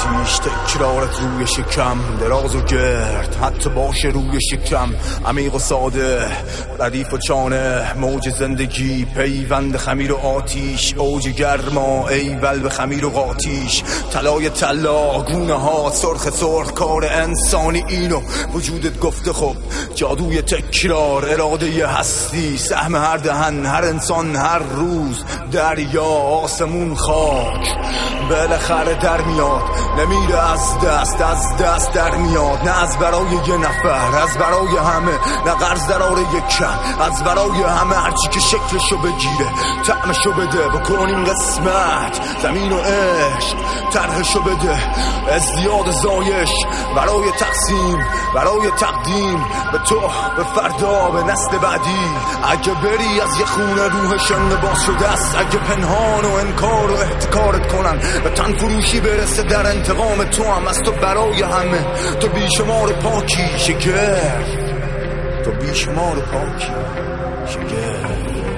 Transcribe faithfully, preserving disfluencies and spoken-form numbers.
آتیش، تکرارت روی شکم، دراز و گرد حتی باشه روی شکم، عمیق و ساده، ردیف و چانه، موج زندگی، پیوند خمیر و آتیش، اوج گرما، ای بلب خمیر و قاتیش، طلای طلا، گونه ها سرخ سرخ، کار انسانی اینو وجودت گفته. خب جادوی تکرار، اراده هستی، سهم هر دهن، هر انسان، هر روز، دریا، آسمون، خاک، بالاخره در میاد، نمیره از دست، از دست در میاد، نه از برای یه نفر، از برای همه، نه قرض دراره یک کم، از برای همه، هرچی که شکلشو بگیره، طعمشو بده، بکنیم قسمت، زمین و عشق، طرحشو بده، ازدیاد زایش، برای تقسیم، برای تقدیم، به تو، به فردا، به نسل بعدی. اگه بری از یه خونه روحشن باز شده است، اگه پنهان و انکار و احتکارت کنن، به تن فروشی برسه در انتقام تو هم، از تو برای همه، تو بیشمار پاکی شگر، تو بیشمار پاکی شگر.